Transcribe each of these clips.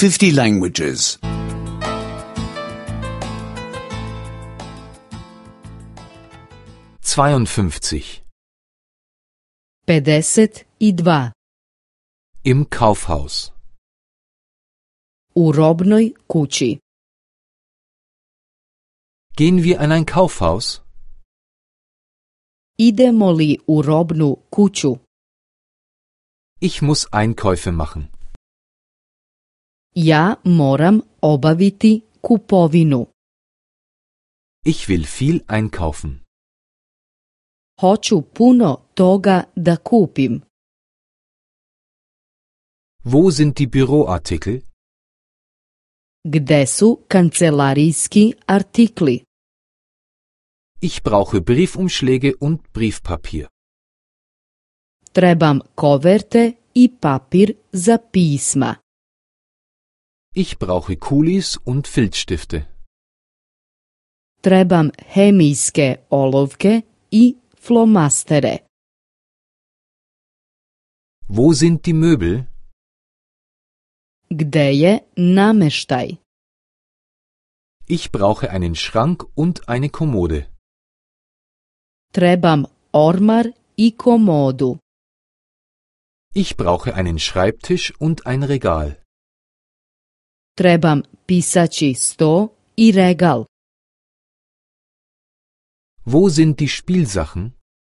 50 languages. 52. 52. Im Kaufhaus. U robnoj kući. Gehen wir in ein Kaufhaus? Idemo li u robnu kuću? Ich muss Einkäufe machen. Ja moram obaviti kupovinu. Ich will viel einkaufen. Hoću puno toga da kupim. Wo sind die Büroartikel? Gde su kancelarijski artikli? Ich brauche Briefumschläge und Briefpapier. Trebam koverte i papir za pisma. Ich brauche Kulis und Filzstifte. Trebam hemijske olovke i flomastere. Wo sind die Möbel? Gde je nameštaj? Ich brauche einen Schrank und eine Kommode. Trebam ormar i komodu. Ich brauche einen Schreibtisch und ein Regal. Trebam pisaći sto i regal. Wo sind die Spielsachen?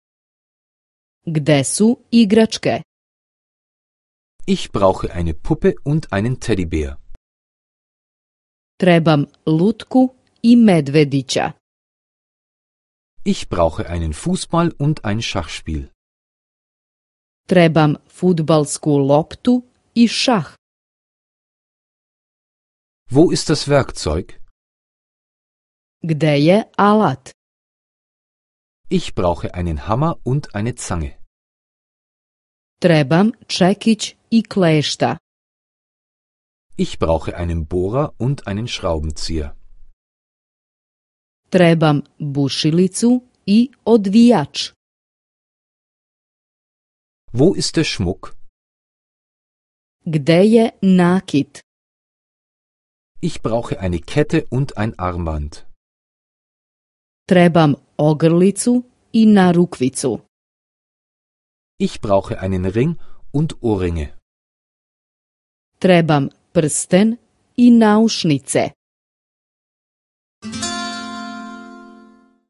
Gde su igračke? Ich brauche eine Puppe und einen Teddybär. Trebam lutku i medvedića. Ich brauche einen Fußball und ein Schachspiel. Trebam fudbalsku loptu i šah. Wo ist das Werkzeug? Gde je alat? Ich brauche einen Hammer und eine Zange. Trebam čekić i klešta. Ich brauche einen Bohrer und einen Schraubenzieher. Trebam bušilicu i odvijač. Wo ist der Schmuck? Gde je nakit? Ich brauche eine Kette und ein Armband. Trebam ogrlicu i narukvicu. Ich brauche einen Ring und Ohrringe. Trebam prsten i naušnice.